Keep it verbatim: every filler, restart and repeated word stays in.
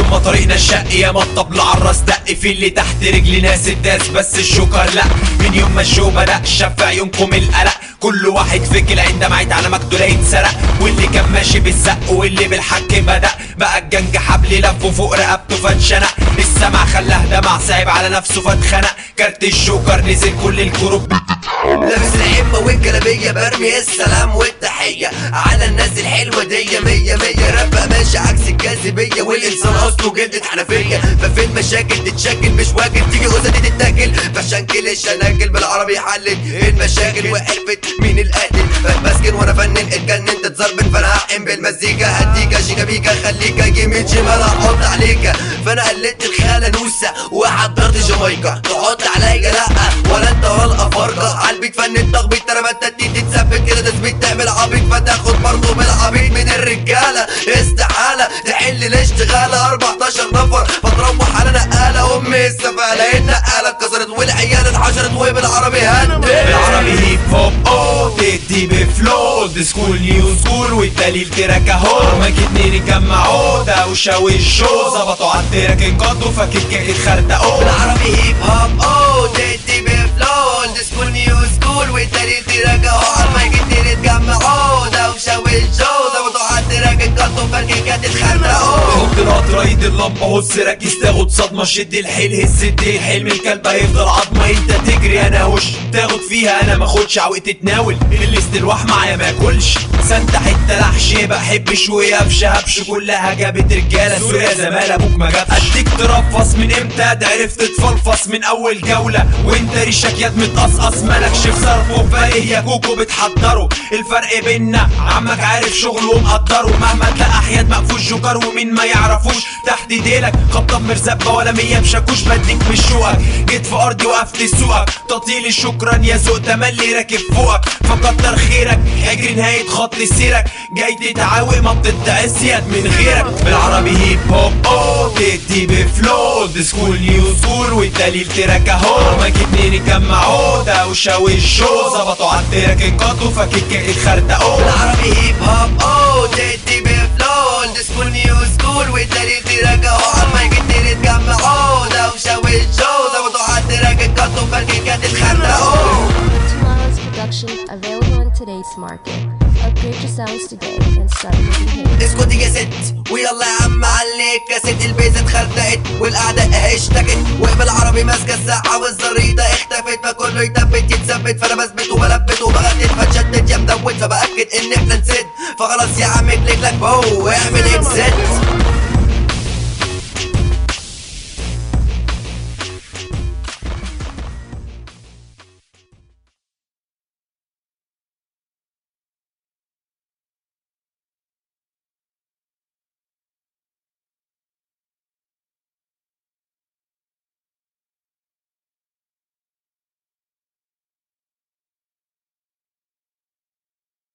ياما طريقنا الشق ياما الطبل عالراس دق، في اللي تحت رجلي ناس الداس بس الشكر لا. من يوم ما الشو بدأ شاف في عيونكم القلق، كل واحد فيك العين دمعت على مكتوله يتسرق، واللي كان ماشي بالزق واللي بالحك بدأ بقى الجنج حبل لفه فوق رقبته فاتشنق، السمع خلاه دمع صعب على نفسه فاتخنق، كارت الجوكر نزل كل الكروب لابس العمة والجلابية برمي السلام والتحية على الناس الحلوة دي مية مية. راب ماشي عكس الجاذبية والإنسان أصله جلدة حنفية، ففي المشاكل تتشكل مش واكل تيجي غزة دي تتاكل، فشنكل الشناكل بالعربي حلت المشاكل وحلفت مين القاتل. بسكن وانا فنن اتجنن تتزربن فانا هحقن بالمزيكا هديكا شيكا بيكا خليكا يمين شمال هحط عليكا. فانا قلدت الخالة نوسة وحضرت جامايكا تحط عليا لا ولا انت ولا الافارقة عالبيت فن التخبيط انا بتدي تتثبت كده تثبيت تعمل عبيط فتاخد برضه بالعبيط من الرجالة استحالة تحل الاشتغالة أربعتاشر نفر فتروح على نقالة امي السفالة النقالة اتكسرت والعيال اتحشرت وبالعربي هد بالعربي هيب هوب او تدي بفلو اولد سكول نيو سكول والدليل تراك اهو ما اتنين يجمعوا دوشة والشو ظبطوا عالتراك انقضوا فاكر كاكت خرطقوا. بالعربي هيب هوب او تدي بفلو اولد سكول نيو سكول والدليل تراك اهو المايك اتنين يتجمعوا دوشة والشو ظبطوا عالتراك انقضوا فاكر كاكت خرطقوا. حط نقط رايد اللمبة هص ركز تاخد صدمة شد الحيل هز الديل حلم الكلب هيفضل عظمة انت تجري انا وش تاخد فيها انا ماخدش عوق تتناول الاستلواح معايا ماكلش سانتا حتة لحش بحبش ويابش هبش كلها جابت رجالة سوريا زمال ابوك ما جابش. اديك ترفص من امتى ده عرفت تفلفص من اول جولة وانت ريشك ياد متقصقص مالكش في صرفه فايه يا كوكو بتحضره الفرق بينا عمك عارف شغله ومقدره مهما تلاقي احياد مقفوش جوكر ومين ما يعرفوش تحت ديلك خبطة مرزبة ولا مية بشاكوش بديك بشوقك جيت في ارضي وقفت سوقك تطيلي شكرا يا ذوق تملي راكب فوقك فكتر خيرك اجري نهاية خط سيرك جاي تتعاوق ما بتتعس يد من غيرك. بالعربي هيب هوب او تدي بفلو اولد سكول نيو سكول والدليل تراك اهو مايك اتنين يجمعوا دوشة والشو ظبطوا عالتراك انقضوا فاكر كاكت خرطقوا. بالعربي هيب هوب او تدي بفلو اولد سكول نيو سكول والدليل تراك اهو المايك اتنين يتجمعوا دوشة والشو ظبطوا عالتراك انقضوا فاكر كاكت خرطقوا. Production available in today's market. Upgrade your sounds today and start making hits. اسكت يا ست ويلا يا عم عليك كاسة البيزة اتخرطقت والاعداء اشتكت وبالعربي ماسكة الساعة والزريطة اختفت فكله يثبت يتثبت فانا بثبت وبلبت وبغدد فتشتت يا مدوت فبأكد ان احنا نسد فخلاص يا عم كليك لك بو اعمل اكسد.